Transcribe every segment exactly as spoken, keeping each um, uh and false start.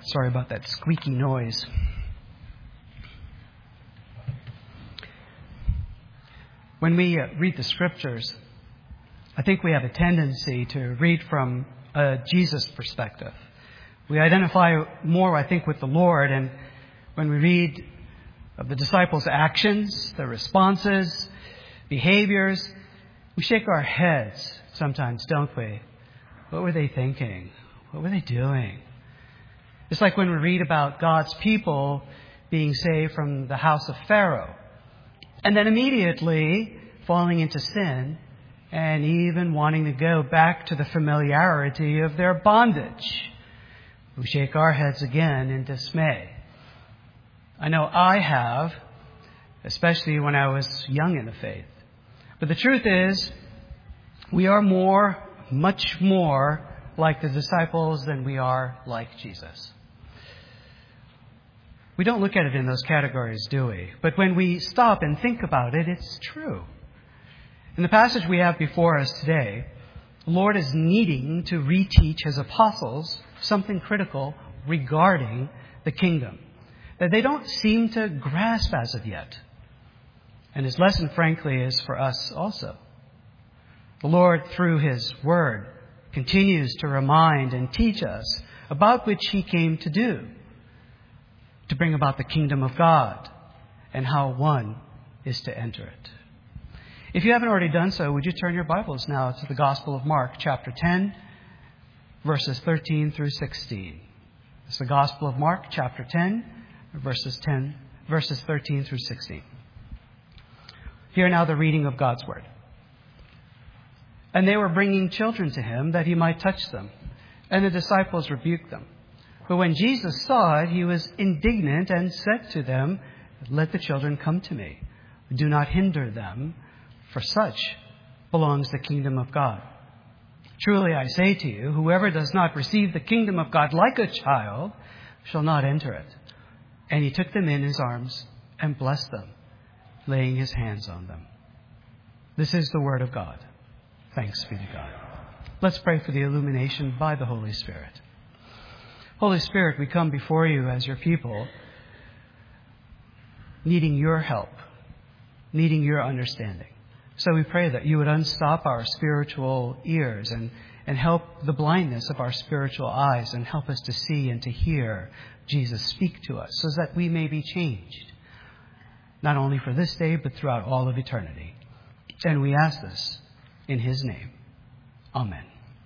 Sorry about that squeaky noise. When we uh, read the Scriptures, I think we have a tendency to read from a Jesus perspective. We identify more, I think, with the Lord, and when we read of the disciples' actions, their responses, behaviors, we shake our heads sometimes, don't we? What were they thinking? What were they doing? It's like when we read about God's people being saved from the house of Pharaoh, and then immediately falling into sin and even wanting to go back to the familiarity of their bondage. We shake our heads again in dismay. I know I have, especially when I was young in the faith. But the truth is, we are more, much more like the disciples than we are like Jesus. We don't look at it in those categories, do we? But when we stop and think about it, it's true. In the passage we have before us today, the Lord is needing to reteach His apostles something critical regarding the kingdom that they don't seem to grasp as of yet. And His lesson, frankly, is for us also. The Lord, through His Word, continues to remind and teach us about which He came to do, to bring about the kingdom of God and how one is to enter it. If you haven't already done so, would you turn your Bibles now to the Gospel of Mark, chapter ten, verses thirteen through sixteen. It's the Gospel of Mark, chapter ten, verses ten, verses thirteen through sixteen. Hear now the reading of God's Word. And they were bringing children to Him that He might touch them, and the disciples rebuked them. But when Jesus saw it, He was indignant and said to them, "Let the children come to me. Do not hinder them, for such belongs the kingdom of God. Truly I say to you, whoever does not receive the kingdom of God like a child shall not enter it." And He took them in His arms and blessed them, laying His hands on them. This is the word of God. Thanks be to God. Let's pray for the illumination by the Holy Spirit. Holy Spirit, we come before You as Your people, needing Your help, needing Your understanding. So we pray that You would unstop our spiritual ears and, and help the blindness of our spiritual eyes and help us to see and to hear Jesus speak to us so that we may be changed, not only for this day, but throughout all of eternity. And we ask this in His name. Amen.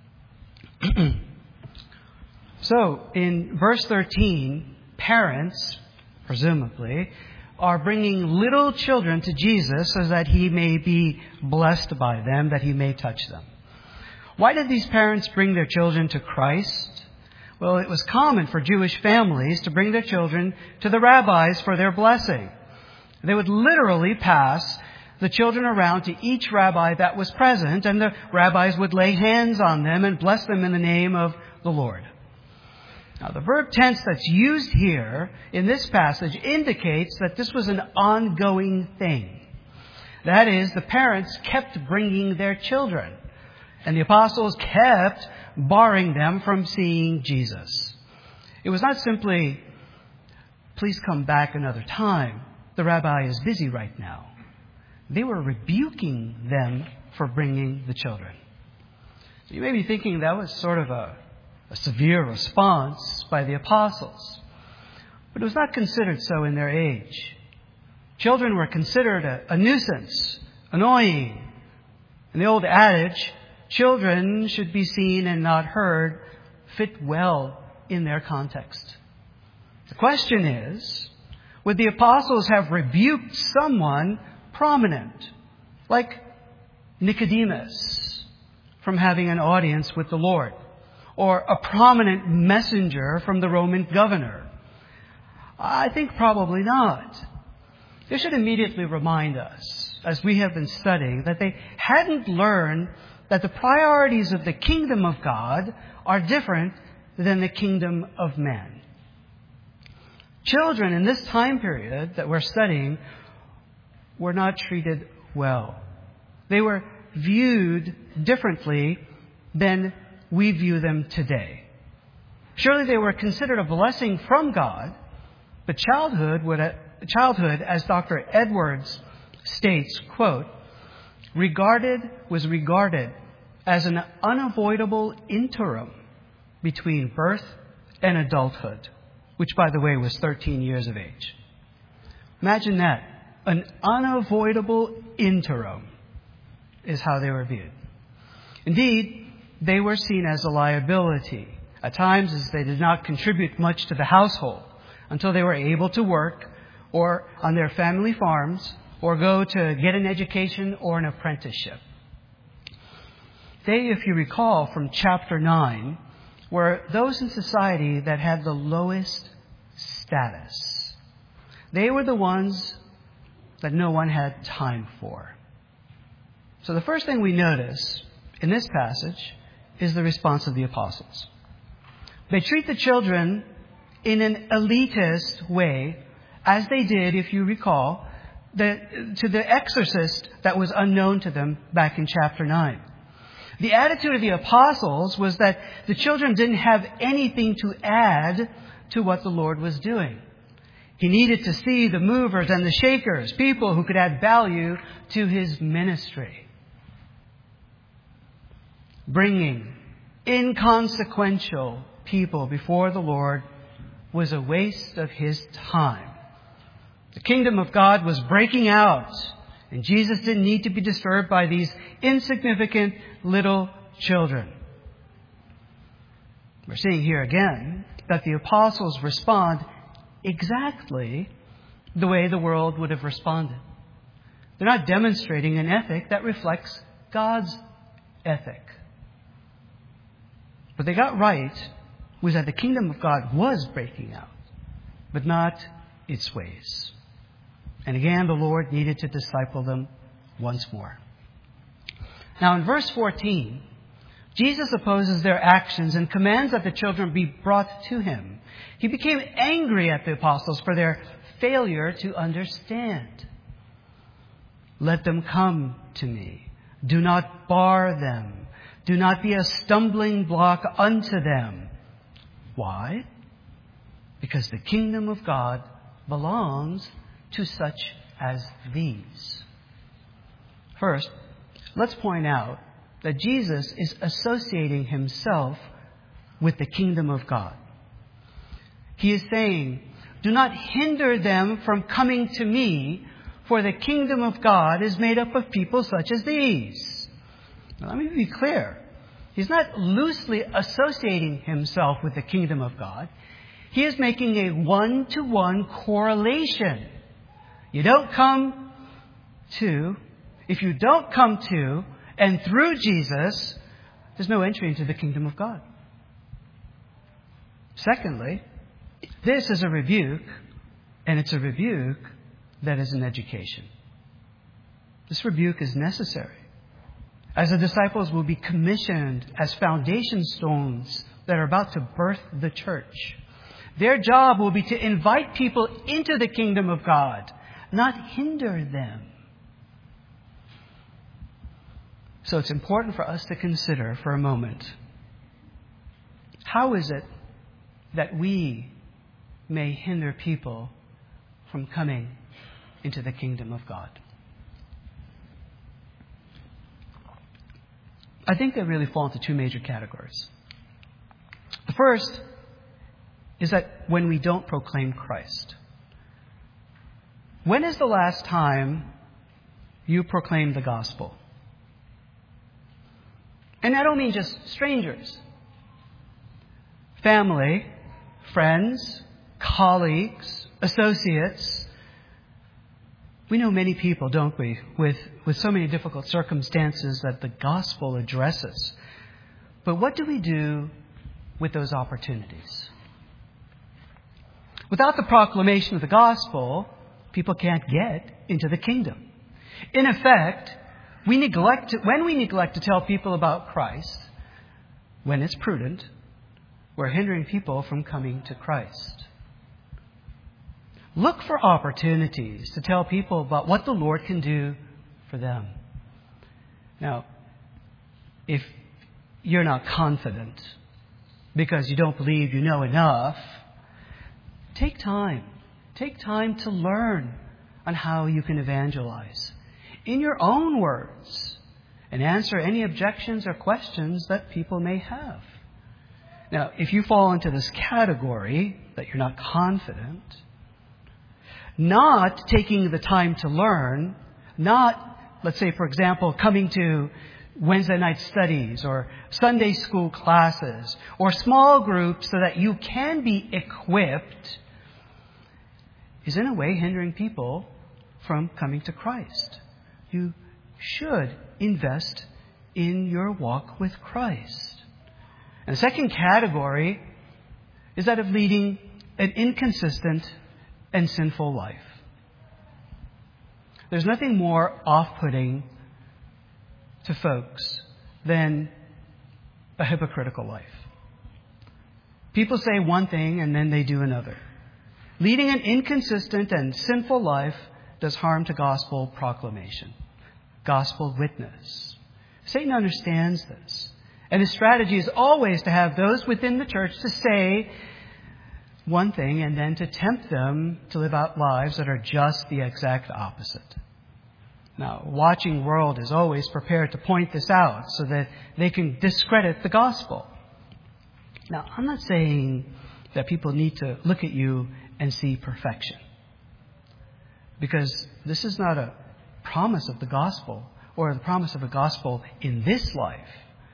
So, in verse thirteen, parents, presumably, are bringing little children to Jesus so that He may be blessed by them, that He may touch them. Why did these parents bring their children to Christ? Well, it was common for Jewish families to bring their children to the rabbis for their blessing. They would literally pass the children around to each rabbi that was present, and the rabbis would lay hands on them and bless them in the name of the Lord. Now, the verb tense that's used here in this passage indicates that this was an ongoing thing. That is, the parents kept bringing their children, and the apostles kept barring them from seeing Jesus. It was not simply, "Please come back another time. The rabbi is busy right now." They were rebuking them for bringing the children. So you may be thinking that was sort of a A severe response by the apostles. But it was not considered so in their age. Children were considered a, a nuisance, annoying. And the old adage, "Children should be seen and not heard," fit well in their context. The question is, would the apostles have rebuked someone prominent, like Nicodemus, from having an audience with the Lord? Or a prominent messenger from the Roman governor? I think probably not. This should immediately remind us, as we have been studying, that they hadn't learned that the priorities of the kingdom of God are different than the kingdom of man. Children in this time period that we're studying were not treated well. They were viewed differently than we view them today. Surely they were considered a blessing from God, but childhood, would, childhood, as Doctor Edwards states, quote, regarded was regarded as an unavoidable interim between birth and adulthood, which, by the way, was thirteen years of age. Imagine that. An unavoidable interim is how they were viewed. Indeed, they were seen as a liability. At times, as they did not contribute much to the household until they were able to work or on their family farms or go to get an education or an apprenticeship. They, if you recall from chapter nine, were those in society that had the lowest status. They were the ones that no one had time for. So the first thing we notice in this passage is the response of the apostles. They treat the children in an elitist way, as they did, if you recall, the, to the exorcist that was unknown to them back in chapter nine. The attitude of the apostles was that the children didn't have anything to add to what the Lord was doing. He needed to see the movers and the shakers, people who could add value to his ministry. Bringing inconsequential people before the Lord was a waste of his time. The kingdom of God was breaking out, and Jesus didn't need to be disturbed by these insignificant little children. We're seeing here again that the apostles respond exactly the way the world would have responded. They're not demonstrating an ethic that reflects God's ethic. What they got right was that the kingdom of God was breaking out, but not its ways. And again, the Lord needed to disciple them once more. Now in verse fourteen, Jesus opposes their actions and commands that the children be brought to him. He became angry at the apostles for their failure to understand. Let them come to me. Do not bar them. Do not be a stumbling block unto them. Why? Because the kingdom of God belongs to such as these. First, let's point out that Jesus is associating himself with the kingdom of God. He is saying, do not hinder them from coming to me, for the kingdom of God is made up of people such as these. Now, let me be clear. He's not loosely associating himself with the kingdom of God. He is making a one-to-one correlation. You don't come to, if you don't come to, and through Jesus, there's no entry into the kingdom of God. Secondly, this is a rebuke, and it's a rebuke that is an education. This rebuke is necessary, as the disciples will be commissioned as foundation stones that are about to birth the church. Their job will be to invite people into the kingdom of God, not hinder them. So it's important for us to consider for a moment, how is it that we may hinder people from coming into the kingdom of God? I think they really fall into two major categories. The first is that when we don't proclaim Christ. When is the last time you proclaimed the gospel? And I don't mean just strangers. Family, friends, colleagues, associates. We know many people, don't we, with, with so many difficult circumstances that the gospel addresses. But what do we do with those opportunities? Without the proclamation of the gospel, people can't get into the kingdom. In effect, we neglect to, when we neglect to tell people about Christ, when it's prudent, we're hindering people from coming to Christ. Look for opportunities to tell people about what the Lord can do for them. Now, if you're not confident because you don't believe you know enough. Take time. Take time to learn on how you can evangelize in your own words and answer any objections or questions that people may have. Now, if you fall into this category, that you're not confident, not taking the time to learn, not, let's say, for example, coming to Wednesday night studies or Sunday school classes or small groups so that you can be equipped, is in a way hindering people from coming to Christ. You should invest in your walk with Christ. And the second category is that of leading an inconsistent and sinful life. There's nothing more off-putting to folks than a hypocritical life. People say one thing and then they do another. Leading an inconsistent and sinful life does harm to gospel proclamation, gospel witness. Satan understands this. And his strategy is always to have those within the church to say one thing and then to tempt them to live out lives that are just the exact opposite. Now, a watching world is always prepared to point this out so that they can discredit the gospel. Now, I'm not saying that people need to look at you and see perfection, because this is not a promise of the gospel or the promise of a gospel in this life.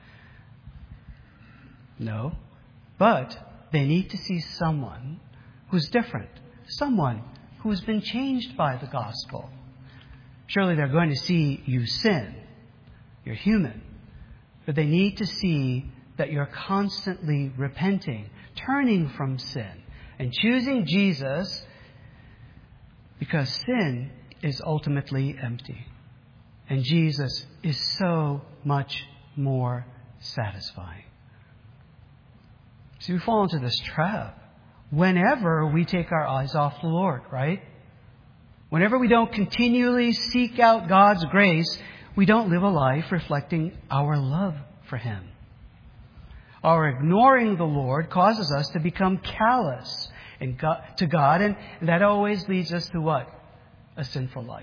No, but they need to see someone who's different, someone who's been changed by the gospel. Surely they're going to see you sin. You're human. But they need to see that you're constantly repenting, turning from sin, and choosing Jesus, because sin is ultimately empty. And Jesus is so much more satisfying. See, we fall into this trap whenever we take our eyes off the Lord, right? Whenever we don't continually seek out God's grace, we don't live a life reflecting our love for Him. Our ignoring the Lord causes us to become callous to God, and that always leads us to what? A sinful life.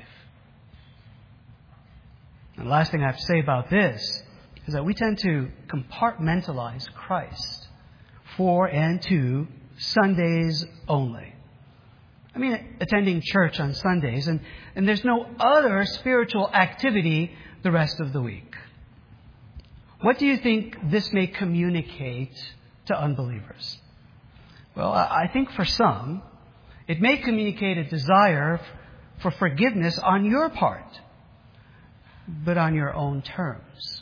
And the last thing I have to say about this is that we tend to compartmentalize Christ for and to Sundays only. I mean, attending church on Sundays, and, and there's no other spiritual activity the rest of the week. What do you think this may communicate to unbelievers? Well, I think for some, it may communicate a desire for forgiveness on your part, but on your own terms.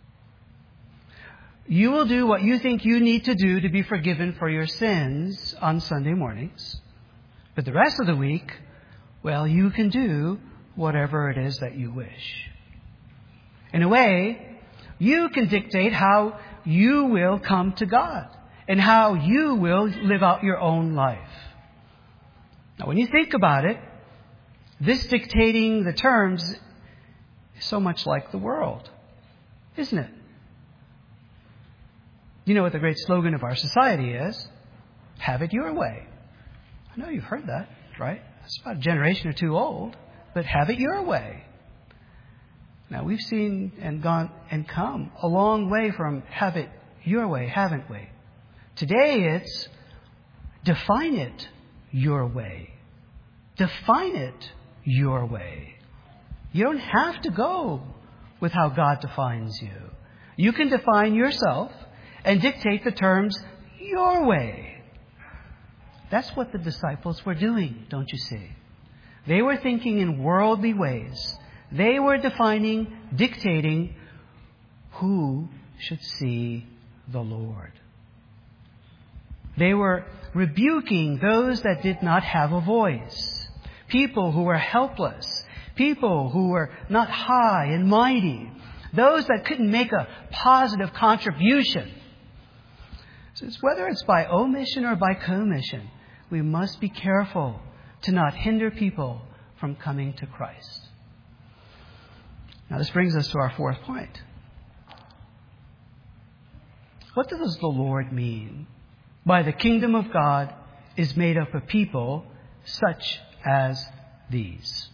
You will do what you think you need to do to be forgiven for your sins on Sunday mornings. But the rest of the week, well, you can do whatever it is that you wish. In a way, you can dictate how you will come to God and how you will live out your own life. Now, when you think about it, this dictating the terms is so much like the world, isn't it? You know what the great slogan of our society is? Have it your way. I know you've heard that, right? It's about a generation or two old, but have it your way. Now, we've seen and gone and come a long way from have it your way, haven't we? Today it's define it your way. Define it your way. You don't have to go with how God defines you. You can define yourself and dictate the terms your way. That's what the disciples were doing, don't you see? They were thinking in worldly ways. They were defining, dictating who should see the Lord. They were rebuking those that did not have a voice, people who were helpless, people who were not high and mighty, those that couldn't make a positive contribution. So it's whether it's by omission or by commission, we must be careful to not hinder people from coming to Christ. Now this brings us to our fourth point. what does the Lord mean by the kingdom of God is made up of people such as these?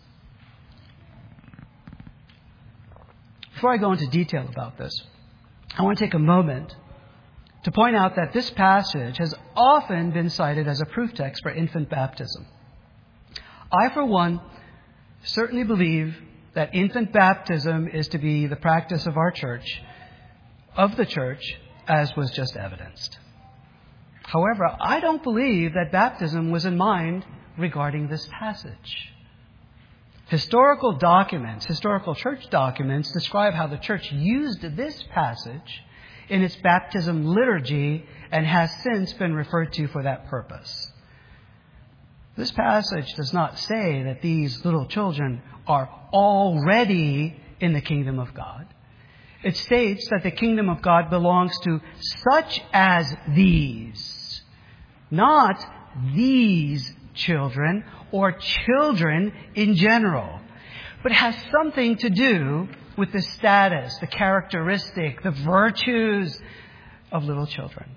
Before I go into detail about this, I want to take a moment to point out that this passage has often been cited as a proof text for infant baptism. I, for one, certainly believe that infant baptism is to be the practice of our church, of the church, as was just evidenced. However, I don't believe that baptism was in mind regarding this passage. Historical documents, historical church documents, describe how the church used this passage in its baptism liturgy and has since been referred to for that purpose. This passage does not say that these little children are already in the kingdom of God. It states that the kingdom of God belongs to such as these, not these children or children in general, but has something to do with the status, the characteristic, the virtues of little children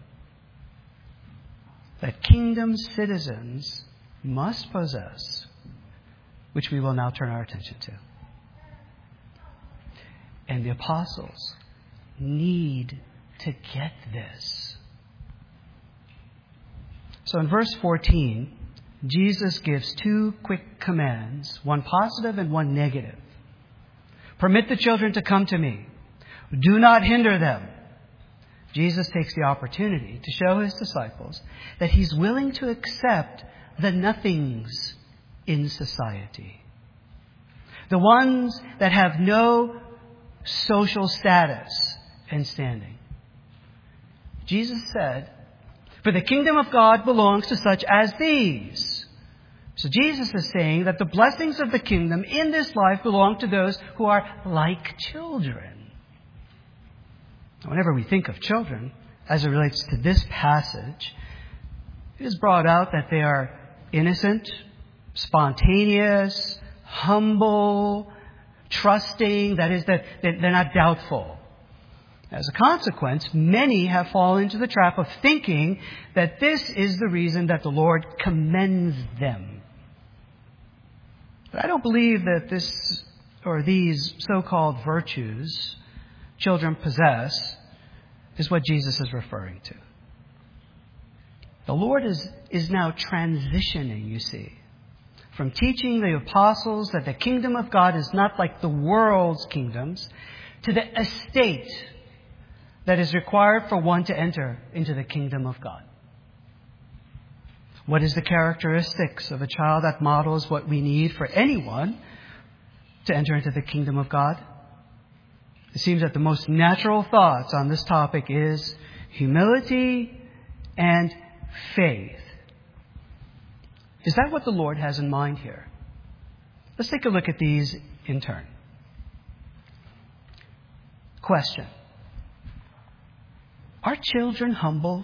that kingdom citizens must possess, which we will now turn our attention to. And the apostles need to get this. So in verse fourteen, Jesus gives two quick commands, one positive and one negative. Permit the children to come to me. Do not hinder them. Jesus takes the opportunity to show his disciples that he's willing to accept the nothings in society. The ones that have no social status and standing. Jesus said, "For the kingdom of God belongs to such as these." So Jesus is saying that the blessings of the kingdom in this life belong to those who are like children. Whenever we think of children, as it relates to this passage, it is brought out that they are innocent, spontaneous, humble, trusting, that is, that they're not doubtful. As a consequence, many have fallen into the trap of thinking that this is the reason that the Lord commends them. But I don't believe that this or these so-called virtues children possess is what Jesus is referring to. The Lord is, is now transitioning, you see, from teaching the apostles that the kingdom of God is not like the world's kingdoms to the estate that is required for one to enter into the kingdom of God. What is the characteristics of a child that models what we need for anyone to enter into the kingdom of God? It seems that the most natural thoughts on this topic is humility and faith. Is that what the Lord has in mind here? Let's take a look at these in turn. Question. Are children humble?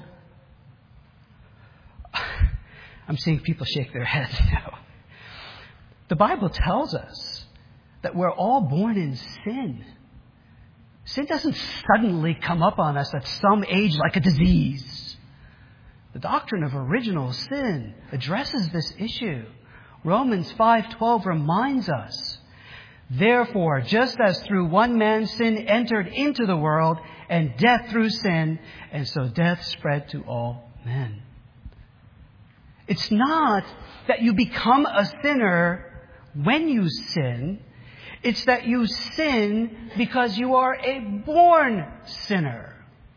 I'm seeing people shake their heads now. The Bible tells us that we're all born in sin. Sin doesn't suddenly come up on us at some age like a disease. The doctrine of original sin addresses this issue. Romans five twelve reminds us, "Therefore, just as through one man sin entered into the world, and death through sin, and so death spread to all men." It's not that you become a sinner when you sin. It's that you sin because you are a born sinner.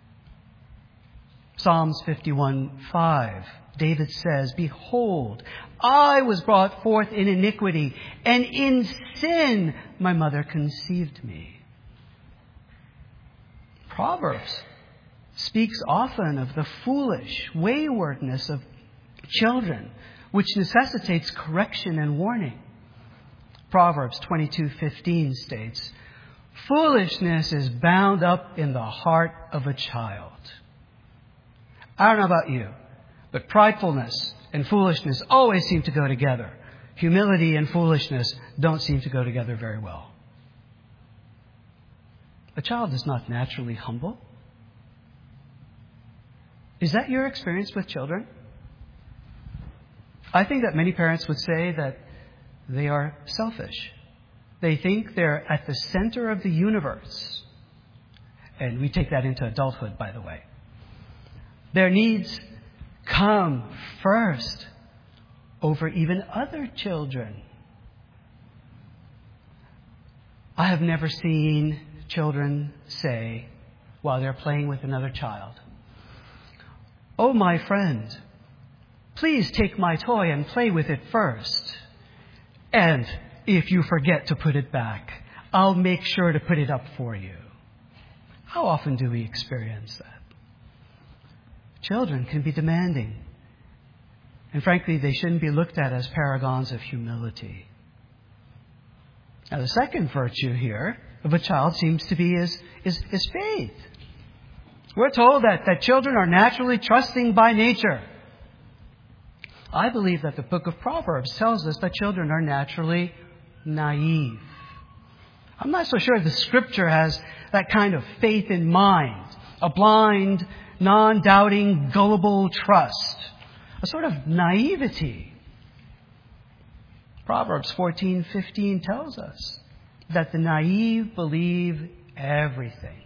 Psalms fifty-one five, David says, "Behold, I was brought forth in iniquity, and in sin my mother conceived me." Proverbs speaks often of the foolish waywardness of children, which necessitates correction and warning. Proverbs twenty-two fifteen states, "Foolishness is bound up in the heart of a child." I don't know about you, but pridefulness and foolishness always seem to go together. Humility and foolishness don't seem to go together very well. A child is not naturally humble. Is that your experience with children? I think that many parents would say that they are selfish. They think they're at the center of the universe. And we take that into adulthood, by the way. Their needs come first over even other children. I have never seen children say, while they're playing with another child, "Oh, my friend, please take my toy and play with it first. And if you forget to put it back, I'll make sure to put it up for you." How often do we experience that? Children can be demanding. And frankly, they shouldn't be looked at as paragons of humility. Now, the second virtue here of a child seems to be is, is, is faith. We're told that, that children are naturally trusting by nature. I believe that the book of Proverbs tells us that children are naturally naive. I'm not so sure the Scripture has that kind of faith in mind, a blind, non-doubting, gullible trust, a sort of naivety. Proverbs fourteen fifteen tells us that the naive believe everything.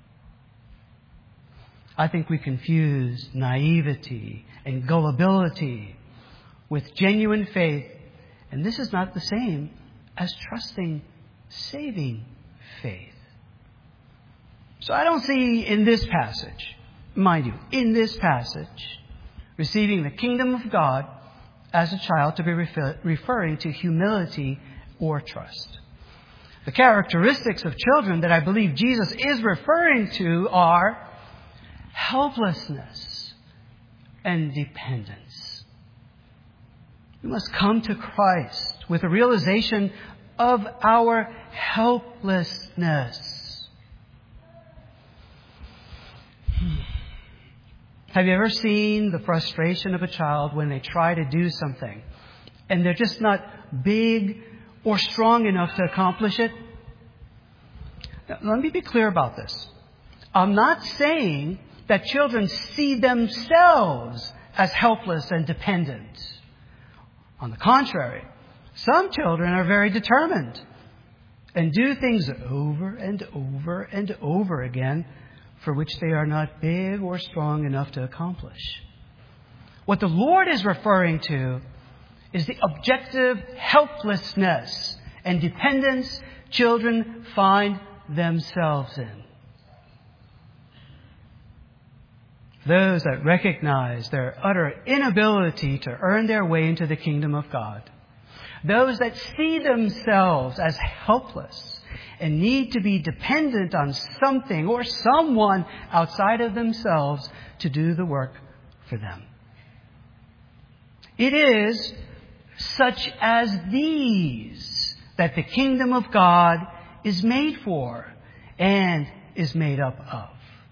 I think we confuse naivety and gullibility with genuine faith, and this is not the same as trusting, saving faith. So I don't see in this passage, mind you, in this passage, receiving the kingdom of God as a child to be refer- referring to humility or trust. The characteristics of children that I believe Jesus is referring to are helplessness and dependence. We must come to Christ with a realization of our helplessness. Have you ever seen the frustration of a child when they try to do something and they're just not big or strong enough to accomplish it? Now, let me be clear about this. I'm not saying that children see themselves as helpless and dependent. On the contrary, some children are very determined and do things over and over and over again for which they are not big or strong enough to accomplish. What the Lord is referring to is the objective helplessness and dependence children find themselves in. Those that recognize their utter inability to earn their way into the kingdom of God. Those that see themselves as helpless and need to be dependent on something or someone outside of themselves to do the work for them. It is such as these that the kingdom of God is made for and is made up of.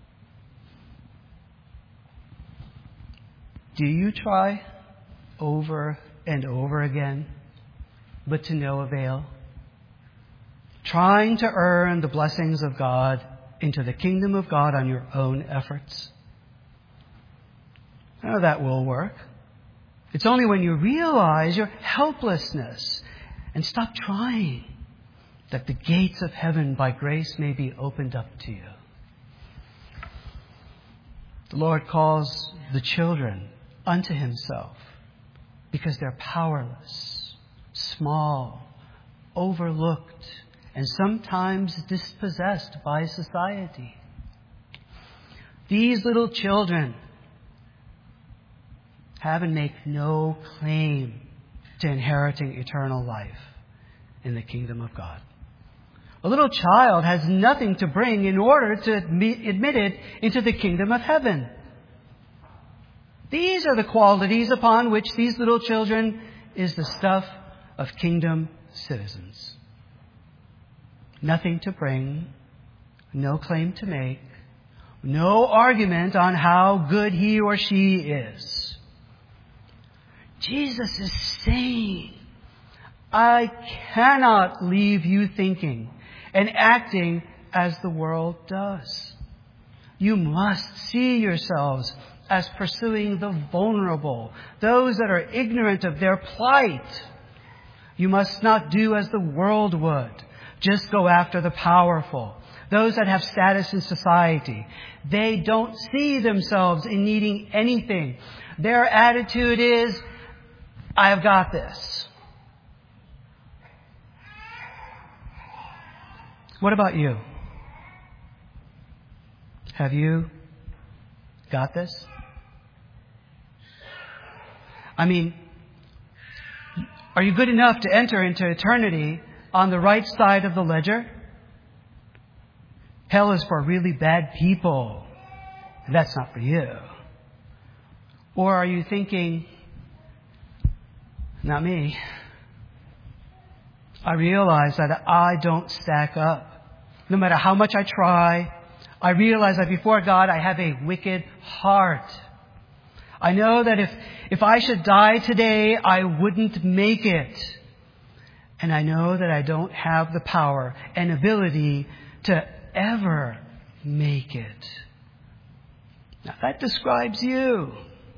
Do you try over and over again, but to no avail? Trying to earn the blessings of God into the kingdom of God on your own efforts? None of that will work. It's only when you realize your helplessness and stop trying that the gates of heaven by grace may be opened up to you. The Lord calls the children unto Himself because they're powerless, small, overlooked, and sometimes dispossessed by society. These little children have and make no claim to inheriting eternal life in the kingdom of God. A little child has nothing to bring in order to admit, admit it into the kingdom of heaven. These are the qualities upon which these little children is the stuff of kingdom citizens. Nothing to bring, no claim to make, no argument on how good he or she is. Jesus is saying, I cannot leave you thinking and acting as the world does. You must see yourselves as pursuing the vulnerable, those that are ignorant of their plight. You must not do as the world would. Just go after the powerful, those that have status in society. They don't see themselves in needing anything. Their attitude is, I've got this. What about you? Have you got this? I mean, are you good enough to enter into eternity on the right side of the ledger? Hell is for really bad people. And that's not for you. Or are you thinking, not me. I realize that I don't stack up. No matter how much I try, I realize that before God I have a wicked heart. I know that if, if I should die today, I wouldn't make it. And I know that I don't have the power and ability to ever make it. Now that describes you.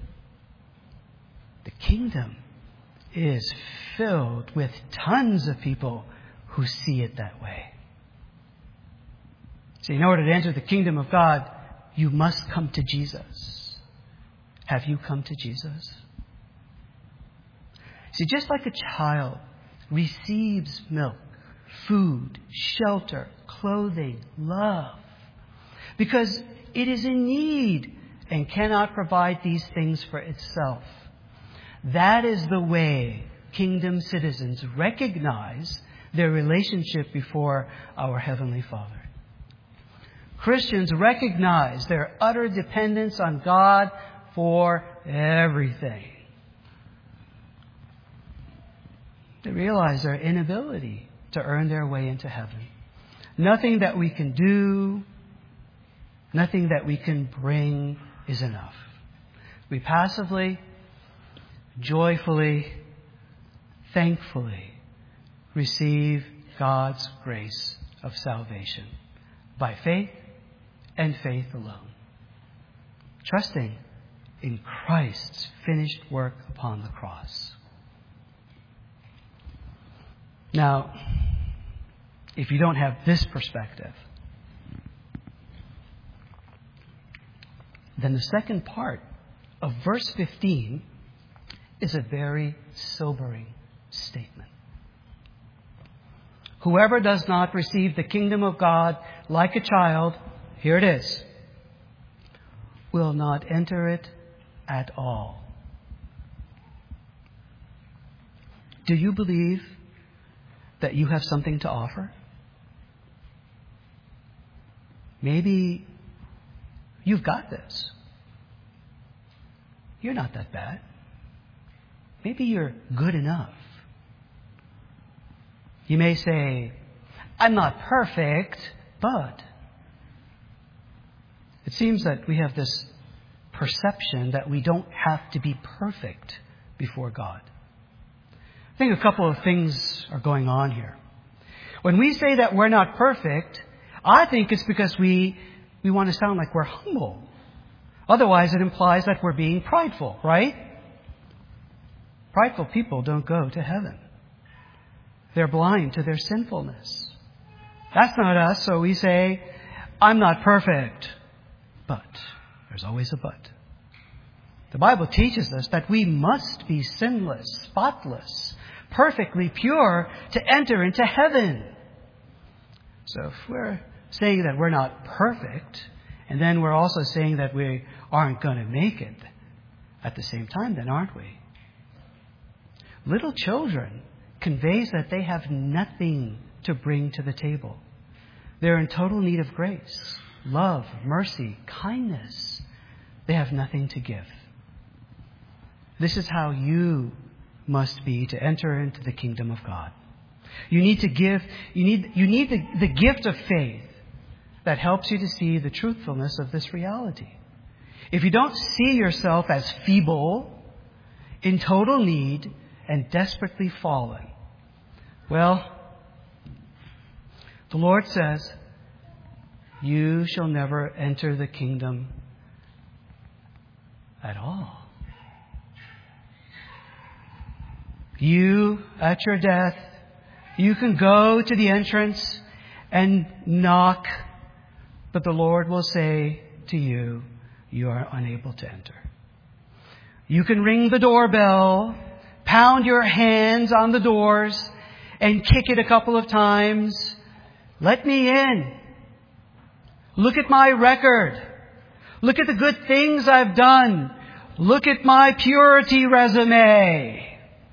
The kingdom is filled with tons of people who see it that way. See, in order to enter the kingdom of God, you must come to Jesus. Have you come to Jesus? See, just like a child receives milk, food, shelter, clothing, love, because it is in need and cannot provide these things for itself. That is the way kingdom citizens recognize their relationship before our Heavenly Father. Christians recognize their utter dependence on God for everything. They realize their inability to earn their way into heaven. Nothing that we can do, nothing that we can bring is enough. We passively, joyfully, thankfully receive God's grace of salvation by faith and faith alone, trusting in Christ's finished work upon the cross. Now, if you don't have this perspective, then the second part of verse fifteen is a very sobering statement. Whoever does not receive the kingdom of God like a child, here it is, will not enter it at all. Do you believe that you have something to offer? Maybe you've got this. You're not that bad. Maybe you're good enough. You may say, I'm not perfect, but it seems that we have this perception that we don't have to be perfect before God. I think a couple of things are going on here. When we say that we're not perfect, I think it's because we, we want to sound like we're humble. Otherwise, it implies that we're being prideful, right? Prideful people don't go to heaven. They're blind to their sinfulness. That's not us, so we say, I'm not perfect. But, there's always a but. The Bible teaches us that we must be sinless, spotless, perfectly pure to enter into heaven. So if we're saying that we're not perfect, and then we're also saying that we aren't going to make it at the same time, then aren't we? Little children conveys that they have nothing to bring to the table. They're in total need of grace, love, mercy, kindness. They have nothing to give. This is how you must be to enter into the kingdom of God. You need to give, you need, you need the, the gift of faith that helps you to see the truthfulness of this reality. If you don't see yourself as feeble, in total need, and desperately fallen, well, the Lord says, you shall never enter the kingdom at all. You, at your death, you can go to the entrance and knock, but the Lord will say to you, you are unable to enter. You can ring the doorbell, pound your hands on the doors, and kick it a couple of times. Let me in. Look at my record. Look at the good things I've done. Look at my purity resume.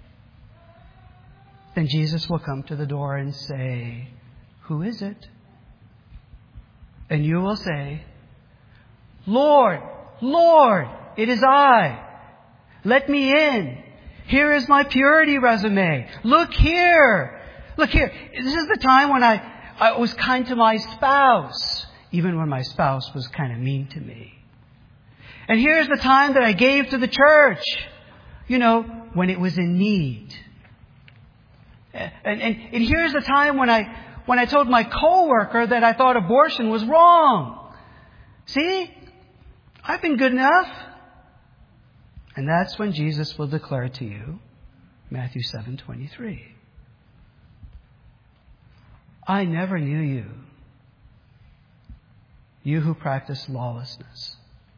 Then Jesus will come to the door and say, who is it? And you will say, Lord, Lord, it is I. Let me in. Here is my purity resume. Look here. Look here. This is the time when I, I was kind to my spouse, even when my spouse was kind of mean to me. And here's the time that I gave to the church, you know, when it was in need. And, and, and here's the time when I when I told my coworker that I thought abortion was wrong. See? I've been good enough. And that's when Jesus will declare to you, Matthew seven twenty-three, I never knew you, you who practice lawlessness.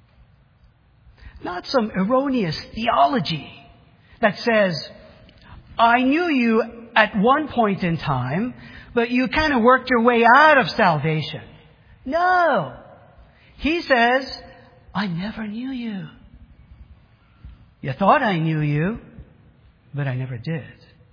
Not some erroneous theology that says, I knew you at one point in time, but you kind of worked your way out of salvation. No. He says, I never knew you. You thought I knew you, but I never did.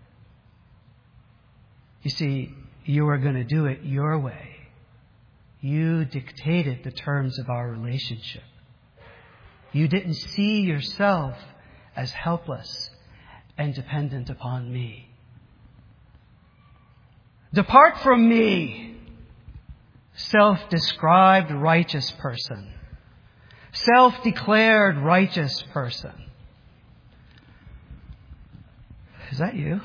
You see, you were going to do it your way. You dictated the terms of our relationship. You didn't see yourself as helpless and dependent upon me. Depart from me, self-described righteous person, self-declared righteous person. Is that you?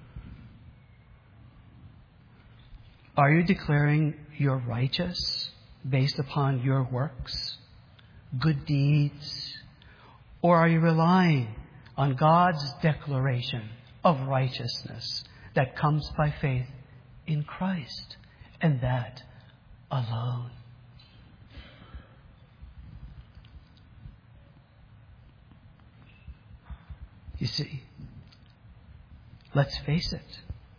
Are you declaring you're righteous based upon your works, good deeds? Or are you relying on God's declaration of righteousness that comes by faith in Christ, and that alone? You see, let's face it.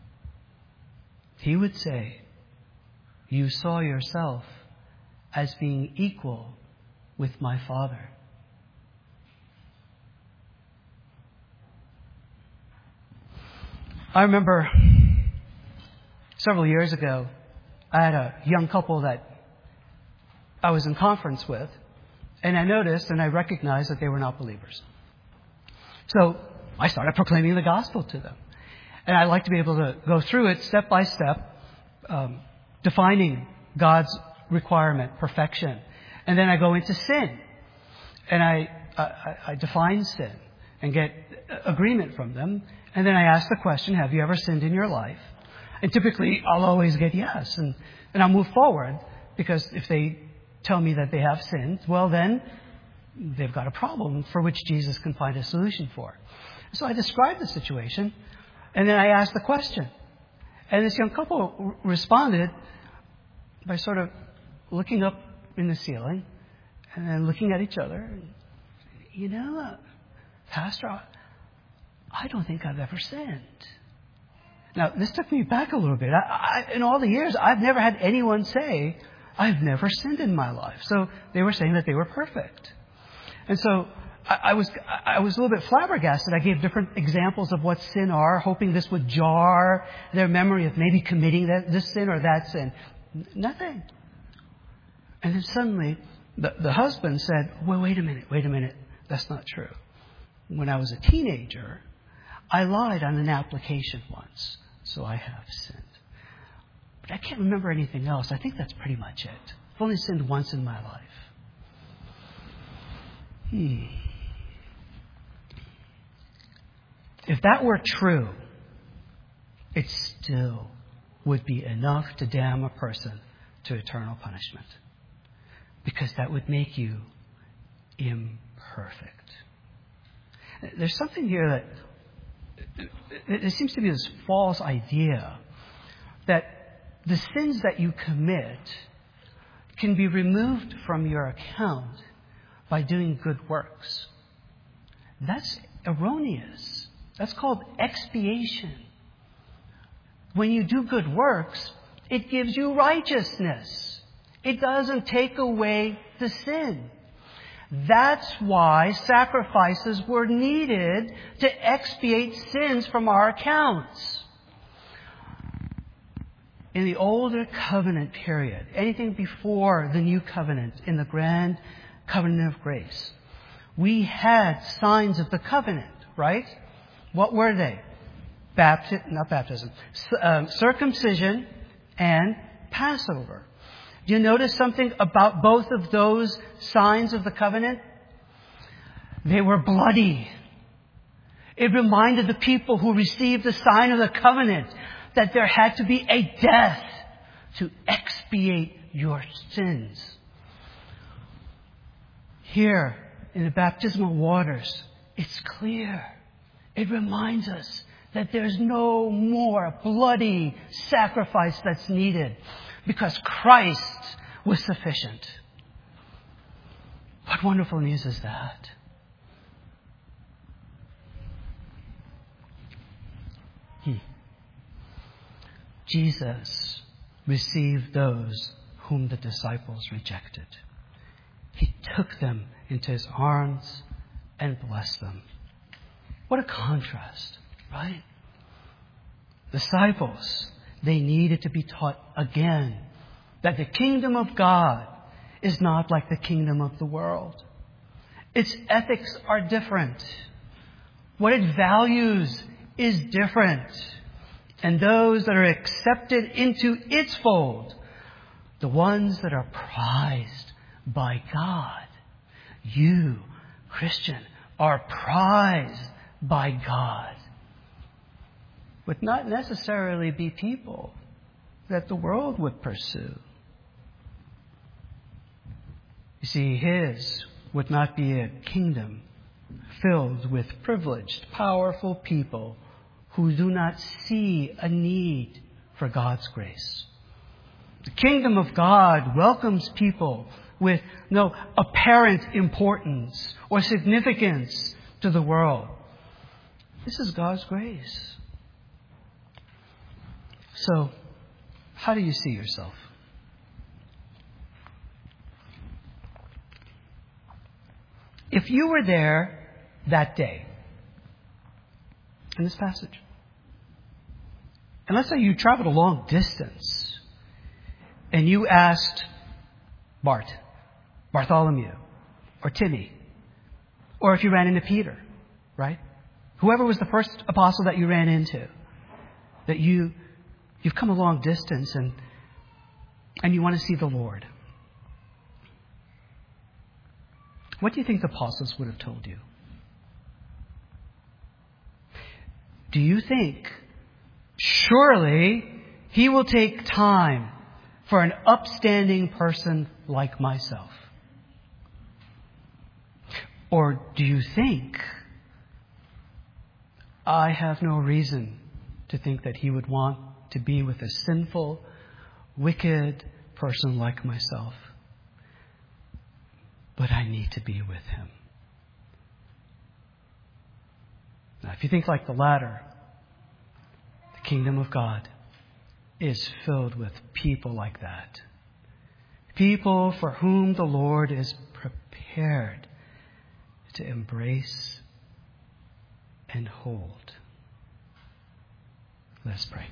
He would say, you saw yourself as being equal with my Father. I remember several years ago, I had a young couple that I was in conference with, and I noticed and I recognized that they were not believers. So I started proclaiming the gospel to them. And I like to be able to go through it step by step, um, defining God's requirement, perfection. And then I go into sin. And I, I, I define sin and get agreement from them. And then I ask the question, have you ever sinned in your life? And typically, I'll always get yes. And, and I'll move forward, because if they tell me that they have sinned, well, then they've got a problem for which Jesus can find a solution for. So I described the situation, and then I asked the question. And this young couple responded by sort of looking up in the ceiling and then looking at each other. And, you know, uh, Pastor, I don't think I've ever sinned. Now, this took me back a little bit. I, I, in all the years, I've never had anyone say, I've never sinned in my life. So they were saying that they were perfect. And so I, I was I was a little bit flabbergasted. I gave different examples of what sin are, hoping this would jar their memory of maybe committing that, this sin or that sin. N- nothing. And then suddenly, the, the husband said, well, wait a minute, wait a minute. That's not true. When I was a teenager, I lied on an application once. So I have sinned. But I can't remember anything else. I think that's pretty much it. I've only sinned once in my life. Hmm. If that were true, it still would be enough to damn a person to eternal punishment. Because that would make you imperfect. There's something here that there seems to be this false idea that the sins that you commit can be removed from your account by doing good works. That's erroneous. That's called expiation. When you do good works, it gives you righteousness. It doesn't take away the sin. That's why sacrifices were needed to expiate sins from our accounts. In the older covenant period, anything before the new covenant, in the grand covenant of grace, we had signs of the covenant, right? What were they? Baptism, not baptism, um, circumcision and Passover. Do you notice something about both of those signs of the covenant? They were bloody. It reminded the people who received the sign of the covenant that there had to be a death to expiate your sins. Here in the baptismal waters, it's clear. It reminds us that there's no more bloody sacrifice that's needed because Christ was sufficient. What wonderful news is that? He, Jesus, received those whom the disciples rejected. He took them into His arms and blessed them. What a contrast, right? Disciples, they needed to be taught again that the kingdom of God is not like the kingdom of the world. Its ethics are different. What it values is different. And those that are accepted into its fold, the ones that are prized by God, you, Christian, are prized by God, would not necessarily be people that the world would pursue. You see, His would not be a kingdom filled with privileged, powerful people who do not see a need for God's grace. The kingdom of God welcomes people with no apparent importance or significance to the world. This is God's grace. So, how do you see yourself? If you were there that day, in this passage, and let's say you traveled a long distance, and you asked Bart, Bartholomew, or Timmy, or if you ran into Peter, right? Whoever was the first apostle that you ran into, that you, you've come a long distance and, and you want to see the Lord. What do you think the apostles would have told you? Do you think, surely He will take time for an upstanding person like myself? Or do you think, I have no reason to think that He would want to be with a sinful, wicked person like myself, but I need to be with Him? Now, if you think like the latter, the kingdom of God is filled with people like that. People for whom the Lord is prepared to embrace and hold. Let's pray.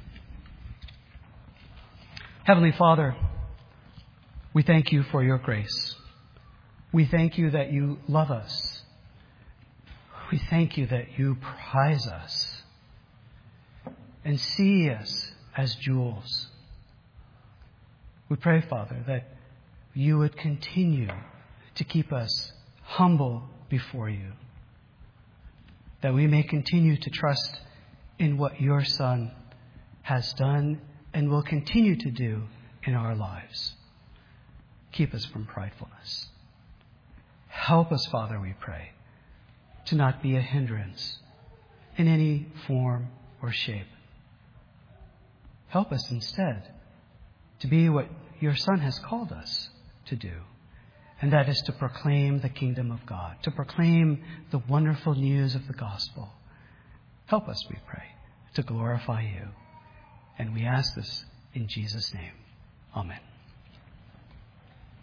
Heavenly Father, we thank You for Your grace. We thank You that You love us. We thank You that You prize us and see us as jewels. We pray, Father, that You would continue to keep us humble before You, that we may continue to trust in what Your Son has done and will continue to do in our lives. Keep us from pridefulness. Help us, Father, we pray. to not be a hindrance in any form or shape. Help us instead to be what your Son has called us to do, and that is to proclaim the kingdom of God, to proclaim the wonderful news of the gospel. Help us, we pray, to glorify you. And we ask this in Jesus' name. Amen.